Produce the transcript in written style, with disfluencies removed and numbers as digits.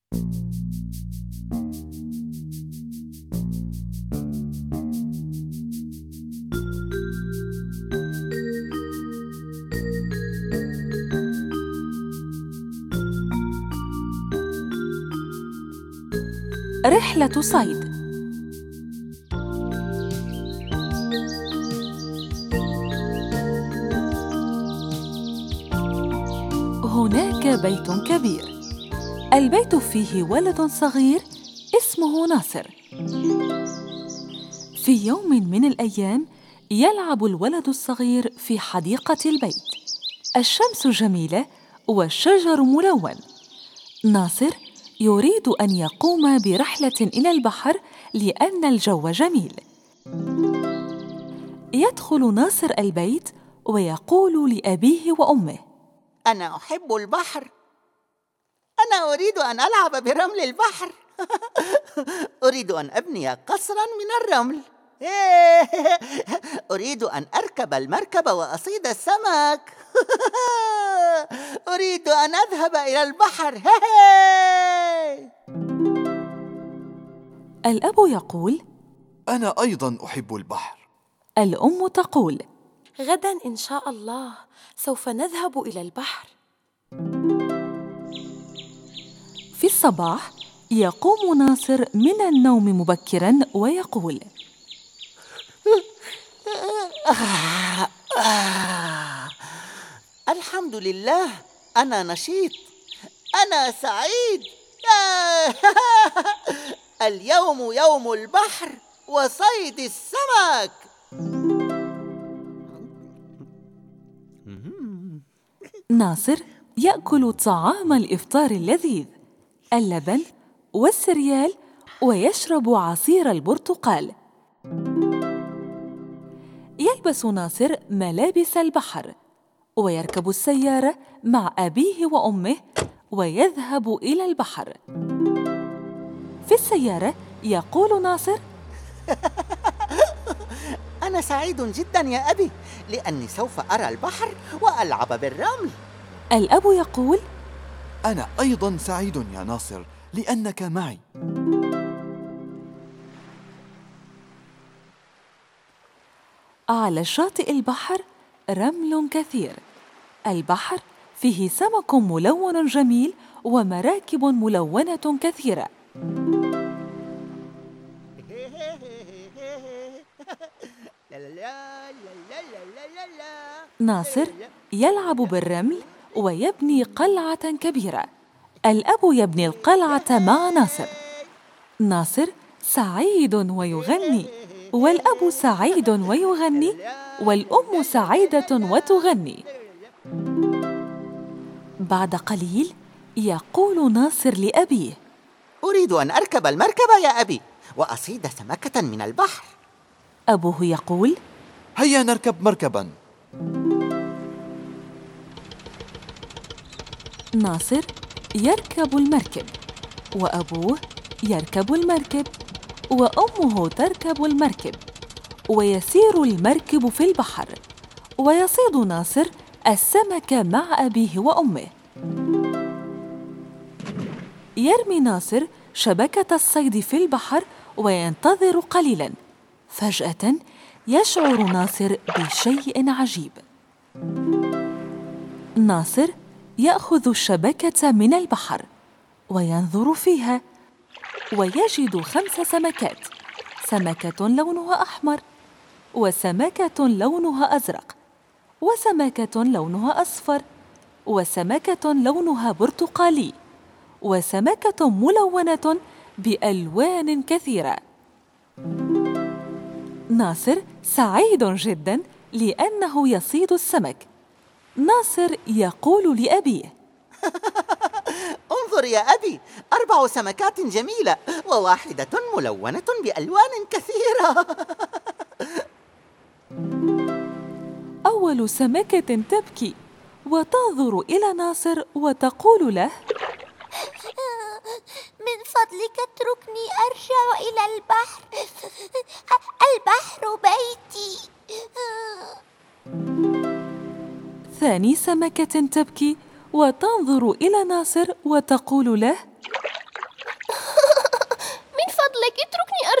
رحلة صيد. هناك بيت كبير، البيت فيه ولد صغير اسمه ناصر. في يوم من الأيام يلعب الولد الصغير في حديقة البيت. الشمس جميلة والشجر ملون. ناصر يريد أن يقوم برحلة إلى البحر لأن الجو جميل. يدخل ناصر البيت ويقول لأبيه وأمه: أنا أحب البحر. أنا أريد أن ألعب برمل البحر. أريد أن أبني قصراً من الرمل. أريد أن أركب المركب وأصيد السمك. أريد أن أذهب إلى البحر. الأب يقول: أنا أيضاً أحب البحر. الأم تقول: غداً إن شاء الله سوف نذهب إلى البحر. في الصباح يقوم ناصر من النوم مبكراً ويقول: الحمد لله، أنا نشيط، أنا سعيد. اليوم يوم البحر وصيد السمك. ناصر يأكل طعام الإفطار اللذيذ، اللبن والسريال، ويشرب عصير البرتقال. يلبس ناصر ملابس البحر ويركب السيارة مع أبيه وأمه ويذهب إلى البحر. في السيارة يقول ناصر: أنا سعيد جداً يا أبي، لأني سوف أرى البحر وألعب بالرمل. الأب يقول: أنا أيضاً سعيد يا ناصر لأنك معي. على شاطئ البحر رمل كثير. البحر فيه سمك ملون جميل ومراكب ملونة كثيرة. ناصر يلعب بالرمل ويبني قلعة كبيرة. الأب يبني القلعة مع ناصر. ناصر سعيد ويغني، والأب سعيد ويغني، والأم سعيدة وتغني. بعد قليل يقول ناصر لأبيه: أريد أن أركب المركب يا أبي وأصيد سمكة من البحر. أبوه يقول: هيا نركب مركباً. ناصر يركب المركب، وأبوه يركب المركب، وأمه تركب المركب، ويسير المركب في البحر، ويصيد ناصر السمك مع أبيه وأمه. يرمي ناصر شبكة الصيد في البحر وينتظر قليلاً. فجأة يشعر ناصر بشيء عجيب. ناصر يأخذ الشبكة من البحر وينظر فيها، ويجد 5 سمكات: سمكة لونها أحمر، وسمكة لونها أزرق، وسمكة لونها أصفر، وسمكة لونها برتقالي، وسمكة ملونة بألوان كثيرة. ناصر سعيد جداً لأنه يصيد السمك. ناصر يقول لأبيه: انظر يا أبي، 4 سمكات جميلة وواحدة ملونة بألوان كثيرة. أول سمكة تبكي وتنظر إلى ناصر وتقول له: من فضلك اتركني أرجع إلى البحر. البحر بيتي. ثاني سمكة تبكي وتنظر إلى ناصر وتقول له: